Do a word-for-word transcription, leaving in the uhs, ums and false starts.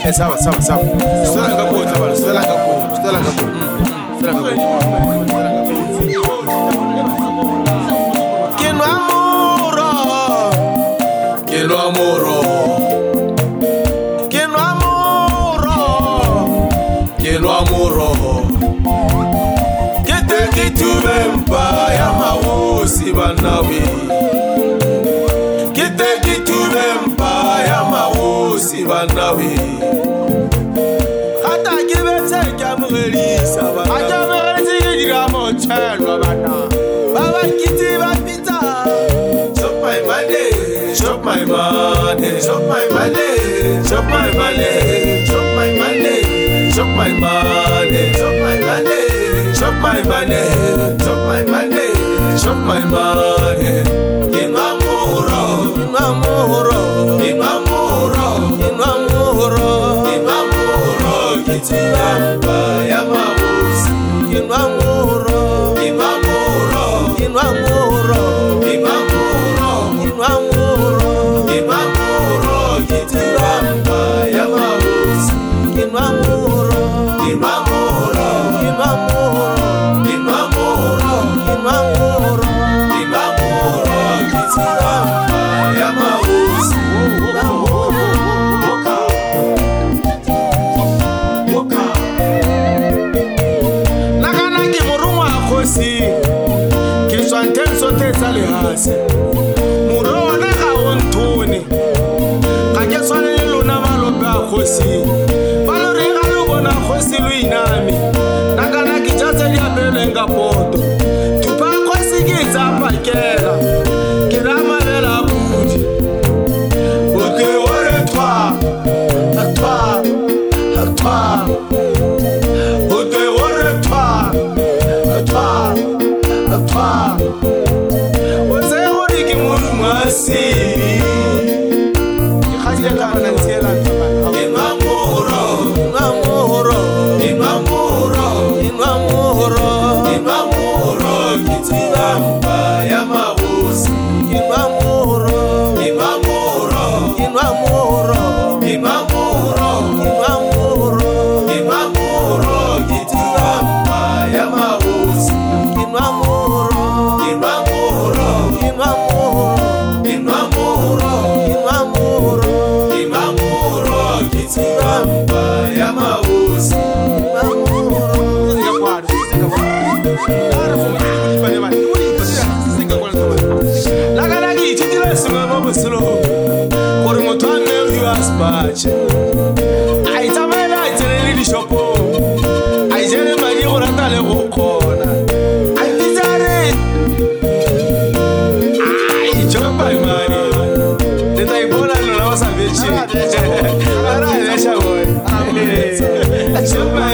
Eh, sawa sawa sawa. Stella ngapo tabalo, Stella ngapo, Stella ngapo. Stella ngapo. Kino amoro. Kino amoro. Kino amoro. Kino amoro. Kete kitubempa ya mawusi banawi. Kete kitubempa ya mawusi banawi. Hata kibete kamurisa bana. Ajamurisi giramo chelwa bana. Baba kiti bapita. Chop my money, chop my money, chop my money, chop my money, chop my money, chop my money, chop my money, chop my money, chop my money, chop my money. Imamuro, imamuro, imamuro, imamuro, imamuro, kitibamba ya mawusi. Imamuro, imamuro, imamuro, imamuro, imamuro, imamuro, kitibamba ya mawusi. Imamuro, imamuro, imamuro, imamuro, imamuro, imamuro, kitibamba ya mawusi. Nakanaki murumwa khosi kiswanten sote sale hasi muro na ka wontoni ka ke swanele lona malope a khosi balo re ga lo bona khosi lo inami nakanaki tsa di abelenga poto tupa khosi ke tsa pakela ke ra mabela budi oke ore twa atwa atwa oke ore twa atwa atwa ose ori ke murumasi ke khajile ka bana tsiela imamuro imamuro imamuro imamuro imamuro kitibamba ya mawusi imamuro imamuro imamuro imamuro imamuro imamuro kitibamba ya mawusi imamuro imamuro imamuro imamuro imamuro imamuro kitibamba ya mawusi lakalaki ititile singama busilo kuri motwane uyaspache aitamela aiteleli dishopo aijele mali urata le gokona aitizare ai chopa imani teta ibola lo la wasabechi ara ya shawo chopa